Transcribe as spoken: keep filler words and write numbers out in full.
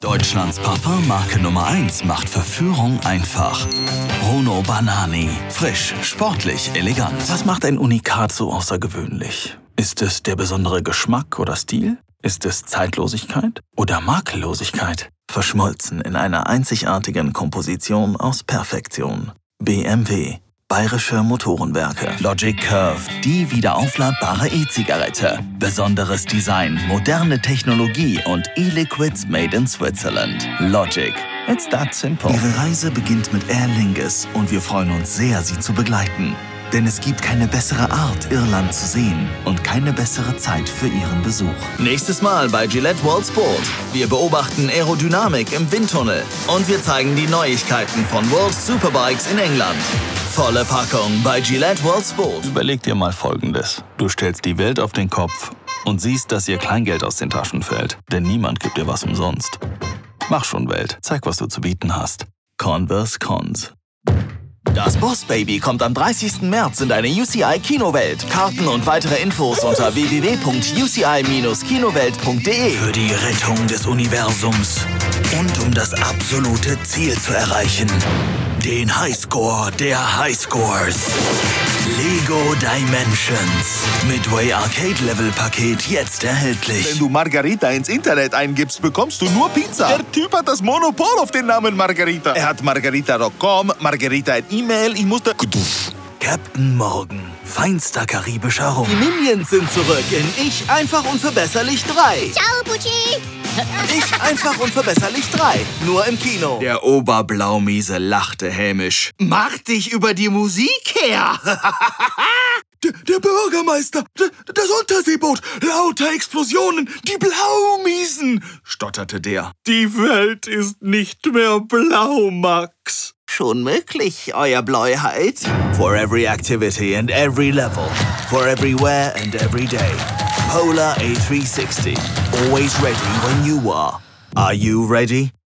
Deutschlands Parfummarke Nummer eins macht Verführung einfach. Bruno Banani. Frisch, sportlich, elegant. Was macht ein Unikat so außergewöhnlich? Ist es der besondere Geschmack oder Stil? Ist es Zeitlosigkeit oder Makellosigkeit? Verschmolzen in einer einzigartigen Komposition aus Perfektion. B M W. Bayerische Motorenwerke. Logic Curve, die wiederaufladbare E-Zigarette. Besonderes Design, moderne Technologie und E-Liquids made in Switzerland. Logic. It's that simple. Ihre Reise beginnt mit Aer Lingus und wir freuen uns sehr, Sie zu begleiten. Denn es gibt keine bessere Art, Irland zu sehen und keine bessere Zeit für Ihren Besuch. Nächstes Mal bei Gillette World Sport. Wir beobachten Aerodynamik im Windtunnel und wir zeigen die Neuigkeiten von World Superbikes in England. Volle Packung bei Gillette World Sport. Überleg dir mal Folgendes. Du stellst die Welt auf den Kopf und siehst, dass ihr Kleingeld aus den Taschen fällt. Denn niemand gibt dir was umsonst. Mach schon, Welt. Zeig, was du zu bieten hast. Converse Cons. Das Boss Baby kommt am dreißigsten März in deine U C I Kinowelt. Karten und weitere Infos unter w w w punkt u c i dash kinowelt punkt d e. Für die Rettung des Universums und um das absolute Ziel zu erreichen. Den Highscore der Highscores. Lego Dimensions. Midway Arcade Level Paket jetzt erhältlich. Wenn du Margarita ins Internet eingibst, bekommst du nur Pizza. Der Typ hat das Monopol auf den Namen Margarita. Er hat Margarita Punkt com, Margarita at E-Mail, ich musste... Captain Morgan. Feinster karibischer Rum. Die Minions sind zurück in Ich einfach unverbesserlich drei. Ciao, Pucci. Ich einfach unverbesserlich drei. Nur im Kino. Der Oberblaumiese lachte hämisch. Mach dich über die Musik her. der, der Bürgermeister, das Unterseeboot, lauter Explosionen, die Blaumiesen, stotterte der. Die Welt ist nicht mehr blau, Max. Schon möglich, euer Blauheit. For every activity and every level. For everywhere and every day. Polar A three sixty. Always ready when you are. Are you ready?